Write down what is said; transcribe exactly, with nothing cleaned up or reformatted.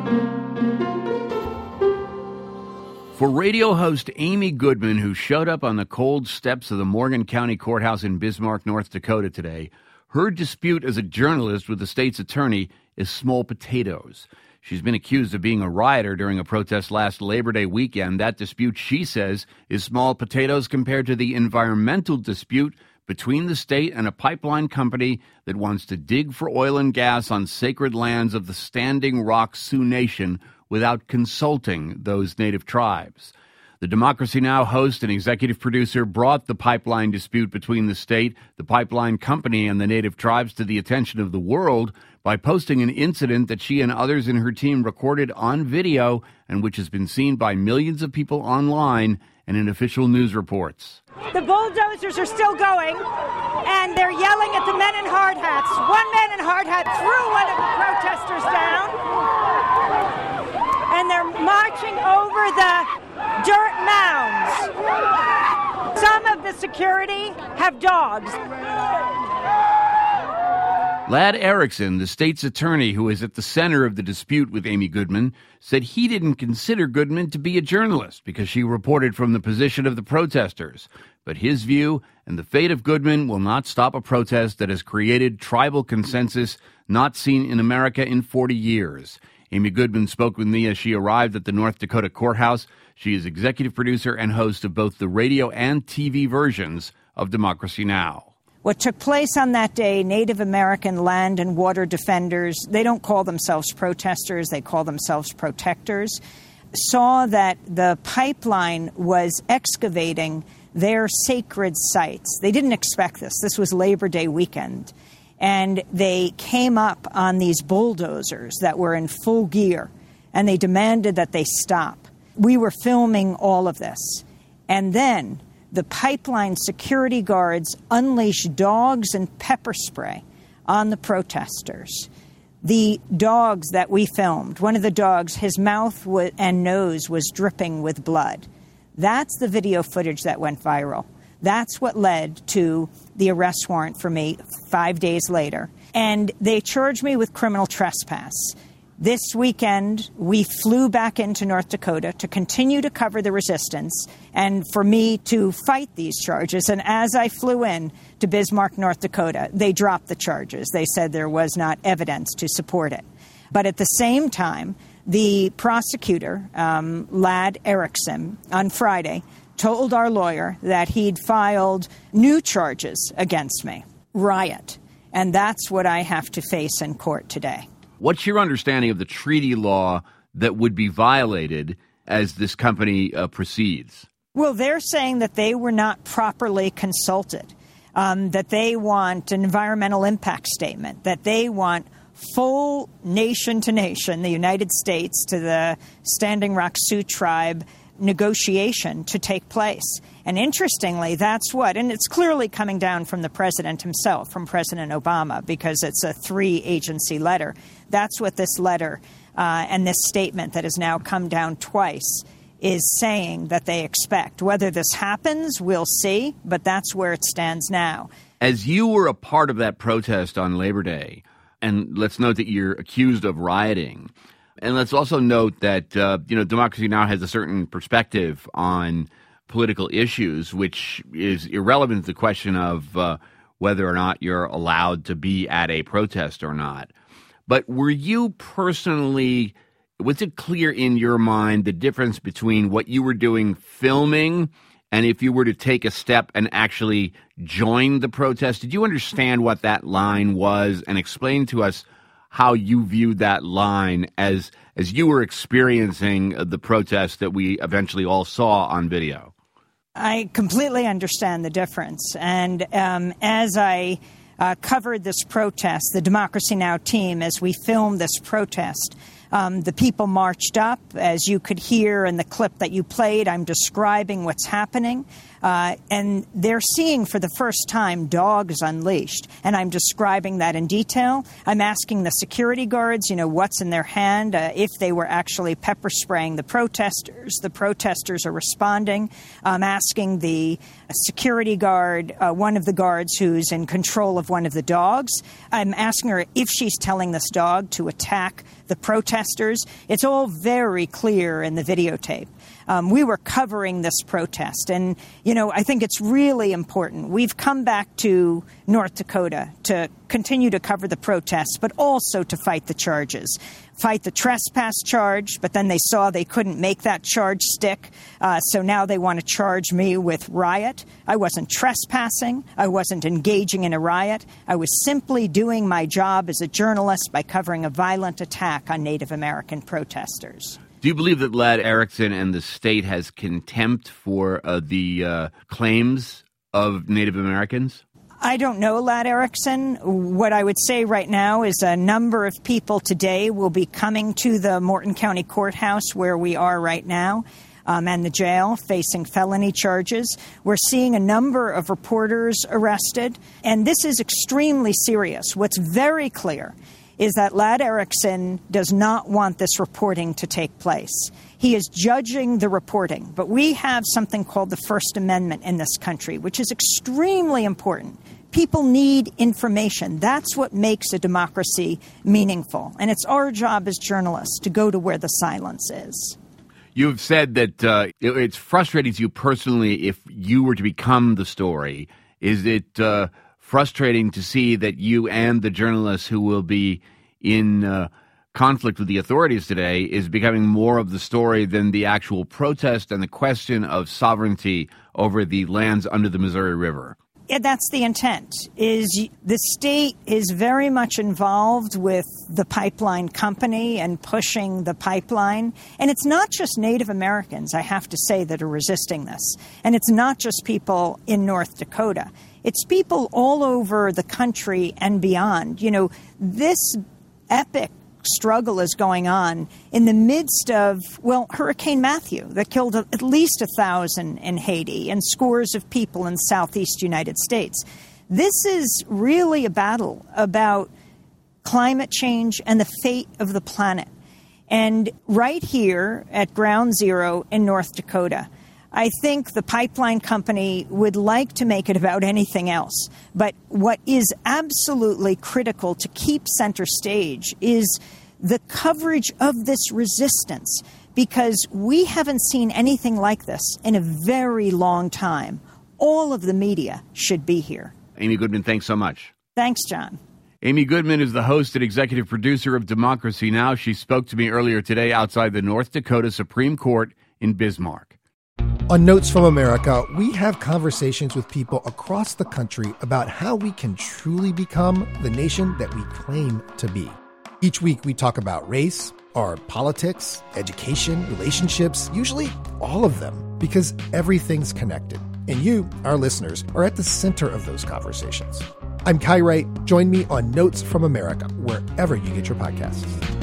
For radio host Amy Goodman, who showed up on the cold steps of the Morgan County Courthouse in Bismarck, North Dakota today, her dispute as a journalist with the state's attorney is small potatoes. She's been accused of being a rioter during a protest last Labor Day weekend. That dispute, she says, is small potatoes compared to the environmental dispute between the state and a pipeline company that wants to dig for oil and gas on sacred lands of the Standing Rock Sioux Nation without consulting those native tribes. The Democracy Now! Host and executive producer brought the pipeline dispute between the state, the pipeline company, and the native tribes to the attention of the world by posting an incident that she and others in her team recorded on video and which has been seen by millions of people online and in official news reports. The bulldozers are still going, and they're yelling at the men in hard hats. One man in hard hat threw one of the protesters down, and they're marching over the dirt mounds. Some of the security have dogs. Ladd Erickson, the state's attorney who is at the center of the dispute with Amy Goodman, said he didn't consider Goodman to be a journalist because she reported from the position of the protesters. But his view and the fate of Goodman will not stop a protest that has created tribal consensus not seen in America in forty years. Amy Goodman spoke with me as she arrived at the North Dakota courthouse. She is executive producer and host of both the radio and T V versions of Democracy Now! What took place on that day, Native American land and water defenders, they don't call themselves protesters, they call themselves protectors, saw that the pipeline was excavating their sacred sites. They didn't expect this. This was Labor Day weekend. And they came up on these bulldozers that were in full gear, and they demanded that they stop. We were filming all of this. And then the pipeline security guards unleashed dogs and pepper spray on the protesters. The dogs that we filmed, one of the dogs, his mouth and nose was dripping with blood. That's the video footage that went viral. That's what led to the arrest warrant for me five days later. And they charged me with criminal trespass. This weekend, we flew back into North Dakota to continue to cover the resistance and for me to fight these charges. And as I flew in to Bismarck, North Dakota, they dropped the charges. They said there was not evidence to support it. But at the same time, the prosecutor, um, Ladd Erickson, on Friday, told our lawyer that he'd filed new charges against me, riot. And that's what I have to face in court today. What's your understanding of the treaty law that would be violated as this company uh, proceeds? Well, they're saying that they were not properly consulted, um, that they want an environmental impact statement, that they want full nation to nation, the United States to the Standing Rock Sioux tribe negotiation to take place. And interestingly, that's what, and it's clearly coming down from the president himself, from President Obama, because it's a three-agency letter. That's what this letter uh, and this statement that has now come down twice is saying that they expect. Whether this happens, we'll see, but that's where it stands now. As you were a part of that protest on Labor Day, and let's note that you're accused of rioting, and let's also note that, uh, you know, Democracy Now! Has a certain perspective on political issues, which is irrelevant to the question of uh, whether or not you're allowed to be at a protest or not. But were you personally, was it clear in your mind the difference between what you were doing filming and if you were to take a step and actually join the protest? Did you understand what that line was and explain to us how you viewed that line as as you were experiencing the protest that we eventually all saw on video? I completely understand the difference. And um, as I uh, covered this protest, the Democracy Now! Team, as we filmed this protest, um, the people marched up. As you could hear in the clip that you played, I'm describing what's happening. Uh, and they're seeing for the first time dogs unleashed. And I'm describing that in detail. I'm asking the security guards, you know, what's in their hand, uh, if they were actually pepper spraying the protesters. The protesters are responding. I'm asking the security guard, uh, one of the guards who's in control of one of the dogs. I'm asking her if she's telling this dog to attack the protesters. It's all very clear in the videotape. Um, we were covering this protest. And, you know, I think it's really important. We've come back to North Dakota to continue to cover the protests, but also to fight the charges. Fight the trespass charge, but then they saw they couldn't make that charge stick. Uh, so now they want to charge me with riot. I wasn't trespassing. I wasn't engaging in a riot. I was simply doing my job as a journalist by covering a violent attack on Native American protesters. Do you believe that Ladd Erickson and the state has contempt for uh, the uh, claims of Native Americans? I don't know Ladd Erickson. What I would say right now is a number of people today will be coming to the Morton County Courthouse where we are right now um, and the jail facing felony charges. We're seeing a number of reporters arrested, and this is extremely serious. What's very clear is that Ladd Erickson does not want this reporting to take place. He is judging the reporting. But we have something called the First Amendment in this country, which is extremely important. People need information. That's what makes a democracy meaningful. And it's our job as journalists to go to where the silence is. You've said that uh, it, it's frustrating to you personally if you were to become the story. Is it uh, frustrating to see that you and the journalists who will be in uh, conflict with the authorities today is becoming more of the story than the actual protest and the question of sovereignty over the lands under the Missouri River? Yeah, that's the intent. Is the state is very much involved with the pipeline company and pushing the pipeline. And it's not just Native Americans, I have to say, that are resisting this. And it's not just people in North Dakota. It's people all over the country and beyond. You know, this epic struggle is going on in the midst of, well, Hurricane Matthew that killed at least a thousand in Haiti and scores of people in southeast United States. This is really a battle about climate change and the fate of the planet. And right here at Ground Zero in North Dakota, I think the pipeline company would like to make it about anything else. But what is absolutely critical to keep center stage is the coverage of this resistance, because we haven't seen anything like this in a very long time. All of the media should be here. Amy Goodman, thanks so much. Thanks, John. Amy Goodman is the host and executive producer of Democracy Now! She spoke to me earlier today outside the North Dakota Supreme Court in Bismarck. On Notes from America, we have conversations with people across the country about how we can truly become the nation that we claim to be. Each week we talk about race, our politics, education, relationships, usually all of them, because everything's connected. And you, our listeners, are at the center of those conversations. I'm Kai Wright. Join me on Notes from America, wherever you get your podcasts.